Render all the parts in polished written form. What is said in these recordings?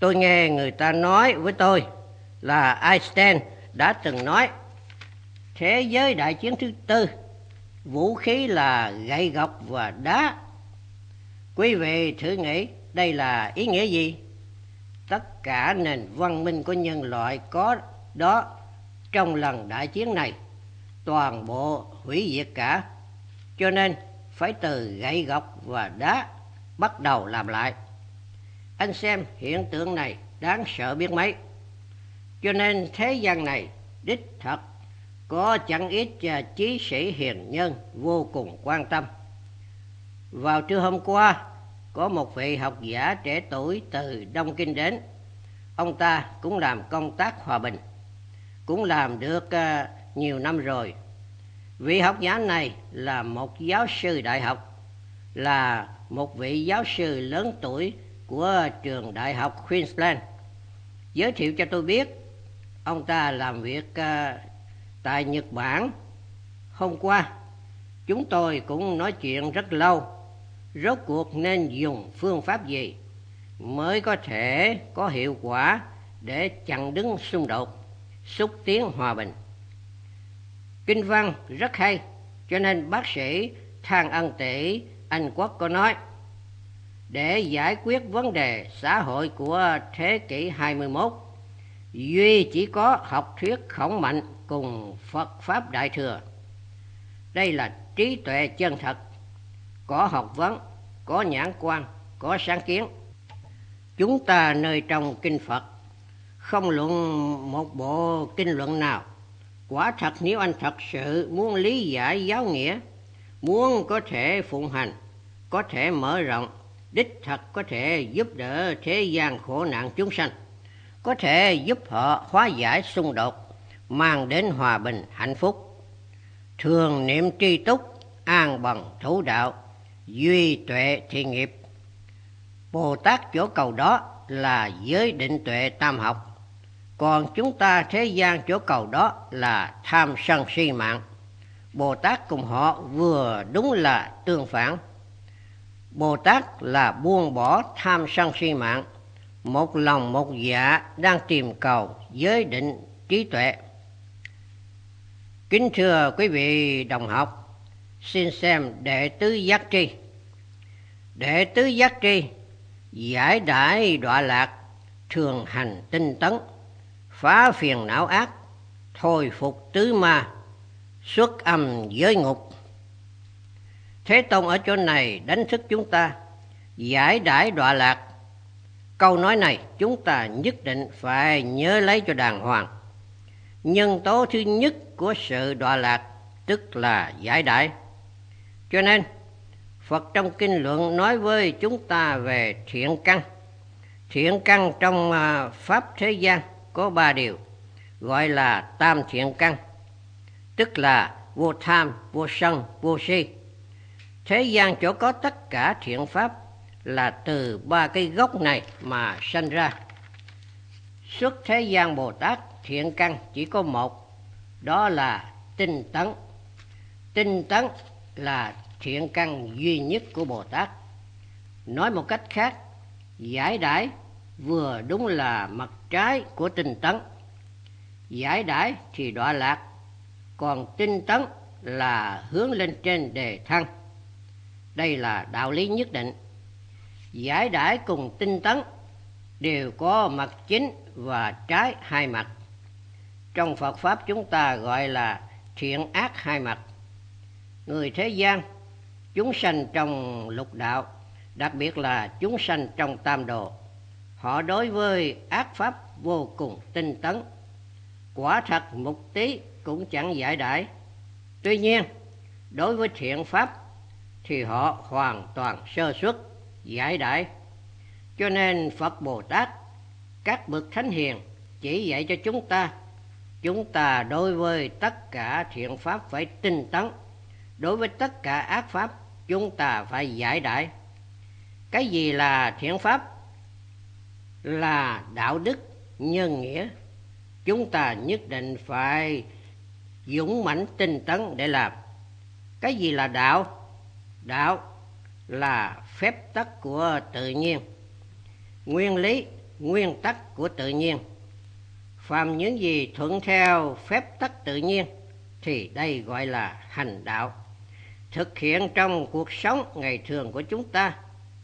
Tôi nghe người ta nói với tôi là Einstein đã từng nói thế giới đại chiến thứ tư, vũ khí là gậy gộc và đá. Quý vị thử nghĩ đây là ý nghĩa gì? Tất cả nền văn minh của nhân loại có đó trong lần đại chiến này toàn bộ hủy diệt cả, cho nên phải từ gậy gộc và đá bắt đầu làm lại. Anh xem hiện tượng này đáng sợ biết mấy. Cho nên thế gian này đích thật có chẳng ít chí sĩ hiền nhân vô cùng quan tâm. Vào trưa hôm qua, có một vị học giả trẻ tuổi từ Đông Kinh đến. Ông ta cũng làm công tác hòa bình, cũng làm được nhiều năm rồi. Vị học giả này là một giáo sư đại học, là một vị giáo sư lớn tuổi của trường đại học Queensland. Giới thiệu cho tôi biết, ông ta làm việc tại Nhật Bản. Hôm qua, chúng tôi cũng nói chuyện rất lâu. Rốt cuộc nên dùng phương pháp gì mới có thể có hiệu quả để chặn đứng xung đột, xúc tiến hòa bình. Kinh văn rất hay, cho nên bác sĩ Thang Ân Tỷ Anh Quốc có nói, để giải quyết vấn đề xã hội của thế kỷ 21, duy chỉ có học thuyết khổng mạnh cùng Phật Pháp Đại Thừa. Đây là trí tuệ chân thật, có học vấn, có nhãn quan, có sáng kiến. Chúng ta nơi trong kinh Phật không luận một bộ kinh luận nào. Quả thật nếu anh thật sự muốn lý giải giáo nghĩa, muốn có thể phụng hành, có thể mở rộng, đích thật có thể giúp đỡ thế gian khổ nạn chúng sanh, có thể giúp họ hóa giải xung đột, mang đến hòa bình hạnh phúc. Thường niệm tri túc, an bằng thủ đạo, duy tuệ thiện nghiệp. Bồ Tát chỗ cầu đó là giới định tuệ tam học, còn chúng ta thế gian chỗ cầu đó là tham sân si mạng. Bồ Tát cùng họ vừa đúng là tương phản. Bồ Tát là buông bỏ tham sân si mạng, một lòng một dạ đang tìm cầu giới định trí tuệ. Kính thưa quý vị đồng học, xin xem đệ tứ giác tri. Đệ tứ giác tri giải đãi đọa lạc, thường hành tinh tấn, phá phiền não ác, thôi phục tứ ma, xuất âm giới ngục. Thế Tông ở chỗ này đánh thức chúng ta giải đãi đọa lạc. Câu nói này chúng ta nhất định phải nhớ lấy cho đàng hoàng. Nhân tố thứ nhất của sự đọa lạc tức là giải đãi. Cho nên Phật trong kinh luận nói với chúng ta về thiện căn. Thiện căn trong pháp thế gian có 3 điều, gọi là tam thiện căn, tức là vô tham, vô sân, vô si. Thế gian chỗ có tất cả thiện pháp là từ 3 cái gốc này mà sanh ra. Xuất thế gian Bồ Tát thiện căn chỉ có một, đó là tinh tấn. Tinh tấn là thiện căn duy nhất của Bồ Tát. Nói một cách khác, giải đãi vừa đúng là mặt trái của tinh tấn. Giải đãi thì đọa lạc, còn tinh tấn là hướng lên trên đề thăng. Đây là đạo lý nhất định. Giải đãi cùng tinh tấn đều có mặt chính và trái hai mặt. Trong Phật Pháp chúng ta gọi là thiện ác hai mặt. Người thế gian, chúng sanh trong lục đạo, đặc biệt là chúng sanh trong tam đồ, họ đối với ác pháp vô cùng tinh tấn. Quả thật một tí cũng chẳng giải đãi. Tuy nhiên, đối với thiện pháp thì họ hoàn toàn sơ suất, giải đãi. Cho nên Phật Bồ Tát, các bậc thánh hiền chỉ dạy cho chúng ta đối với tất cả thiện pháp phải tinh tấn, đối với tất cả ác pháp chúng ta phải giải đãi. Cái gì là thiện pháp? Là đạo đức, nhân nghĩa. Chúng ta nhất định phải dũng mãnh tinh tấn để làm. Cái gì là đạo? Đạo là phép tắc của tự nhiên, nguyên lý nguyên tắc của tự nhiên. Phàm những gì thuận theo phép tắc tự nhiên thì đây gọi là hành đạo, thực hiện trong cuộc sống ngày thường của chúng ta.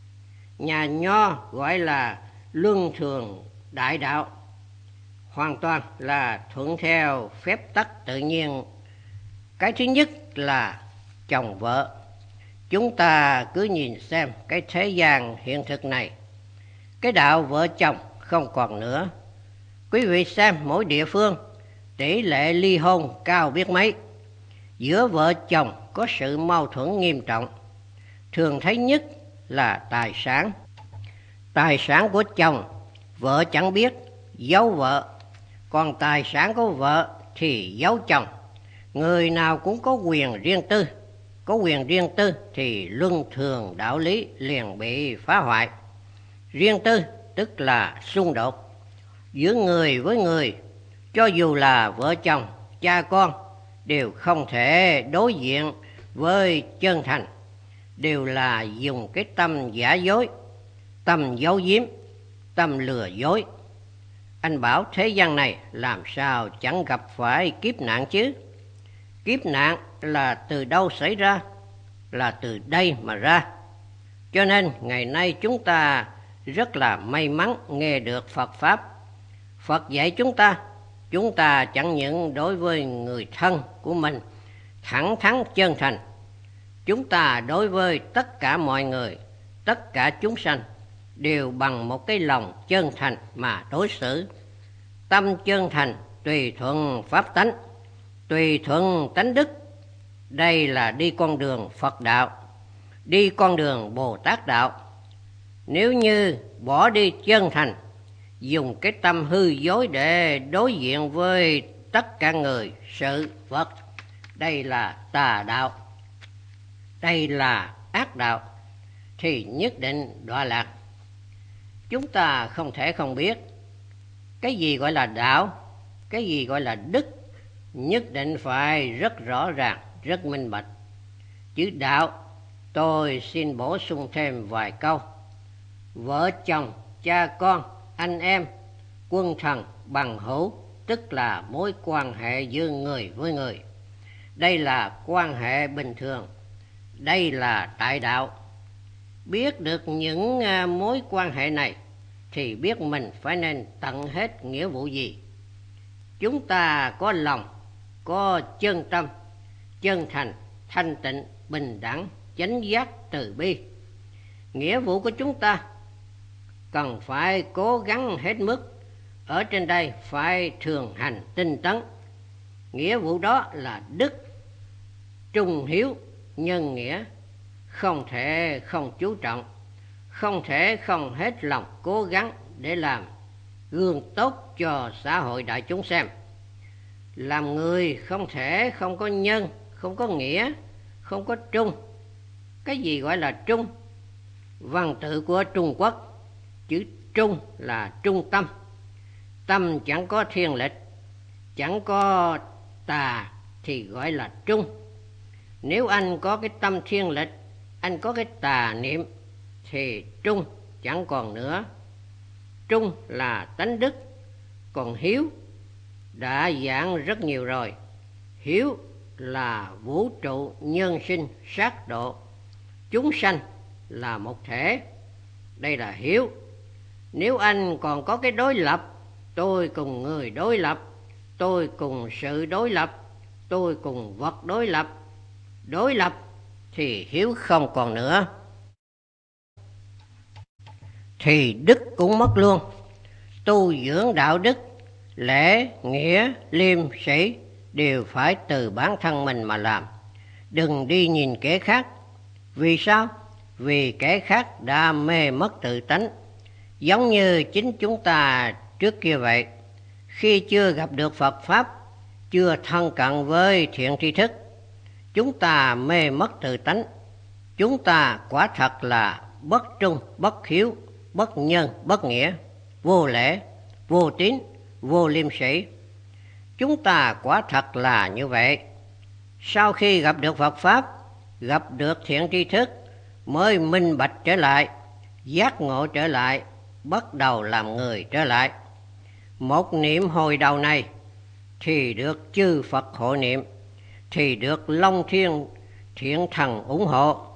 Nhà Nho gọi là luân thường đại đạo, hoàn toàn là thuận theo phép tắc tự nhiên. Cái thứ nhất là chồng vợ. Chúng ta cứ nhìn xem cái thế gian hiện thực này, cái đạo vợ chồng không còn nữa. Quý vị xem mỗi địa phương tỷ lệ ly hôn cao biết mấy. Giữa vợ chồng có sự mâu thuẫn nghiêm trọng. Thường thấy nhất là tài sản. Tài sản của chồng vợ chẳng biết, giấu vợ, còn tài sản của vợ thì giấu chồng. Người nào cũng có quyền riêng tư. Có quyền riêng tư thì luân thường đạo lý liền bị phá hoại. Riêng tư tức là xung đột giữa người với người, cho dù là vợ chồng, cha con, đều không thể đối diện với chân thành, đều là dùng cái tâm giả dối, tâm giấu giếm, tâm lừa dối. Anh bảo thế gian này làm sao chẳng gặp phải kiếp nạn chứ? Kiếp nạn là từ đâu xảy ra? Là từ đây mà ra. Cho nên ngày nay chúng ta rất là may mắn nghe được Phật Pháp. Phật dạy chúng ta chẳng những đối với người thân của mình thẳng thắn chân thành, chúng ta đối với tất cả mọi người, tất cả chúng sanh đều bằng một cái lòng chân thành mà đối xử. Tâm chân thành tùy thuận pháp tánh, tùy thuận tánh đức. Đây là đi con đường Phật đạo, đi con đường Bồ Tát đạo. Nếu như bỏ đi chân thành, dùng cái tâm hư dối để đối diện với tất cả người, sự, vật, đây là tà đạo, đây là ác đạo, thì nhất định đọa lạc. Chúng ta không thể không biết cái gì gọi là đạo, cái gì gọi là đức, nhất định phải rất rõ ràng, rất minh bạch. Chữ đạo tôi xin bổ sung thêm vài câu. Vợ chồng, cha con, anh em, quân thần, bằng hữu, tức là mối quan hệ giữa người với người. Đây là quan hệ bình thường, đây là đại đạo. Biết được những mối quan hệ này thì biết mình phải nên tận hết nghĩa vụ gì. Chúng ta có lòng, có chân tâm, chân thành, thanh tịnh, bình đẳng, chánh giác, từ bi. Nghĩa vụ của chúng ta cần phải cố gắng hết mức. Ở trên đây phải thường hành tinh tấn. Nghĩa vụ đó là đức, trung hiếu, nhân nghĩa. Không thể không chú trọng, không thể không hết lòng cố gắng để làm gương tốt cho xã hội đại chúng xem. Làm người không thể không có nhân, không có nghĩa, không có trung. Cái gì gọi là trung? Văn tự của Trung Quốc, chữ trung là trung tâm. Tâm chẳng có thiên lịch, chẳng có tà thì gọi là trung. Nếu anh có cái tâm thiên lịch, anh có cái tà niệm thì trung chẳng còn nữa. Trung là tánh đức, còn hiếu đã giảng rất nhiều rồi. Hiếu là vũ trụ nhân sinh sát độ, chúng sanh là một thể. Đây là hiếu. Nếu anh còn có cái đối lập, tôi cùng người đối lập, tôi cùng sự đối lập, tôi cùng vật đối lập thì hiếu không còn nữa, thì đức cũng mất luôn. Tu dưỡng đạo đức, lễ, nghĩa, liêm, sĩ đều phải từ bản thân mình mà làm. Đừng đi nhìn kẻ khác. Vì sao? Vì kẻ khác đã mê mất tự tánh, giống như chính chúng ta trước kia vậy. Khi chưa gặp được Phật Pháp, chưa thân cận với thiện tri thức, chúng ta mê mất tự tánh. Chúng ta quả thật là bất trung, bất hiếu, bất nhân, bất nghĩa, vô lễ, vô tín, vô liêm sĩ. Chúng ta quả thật là như vậy. Sau khi gặp được Phật Pháp, gặp được thiện tri thức, mới minh bạch trở lại, giác ngộ trở lại, bắt đầu làm người trở lại. Một niệm hồi đầu này thì được chư Phật hộ niệm, thì được Long Thiên Thiện Thần ủng hộ,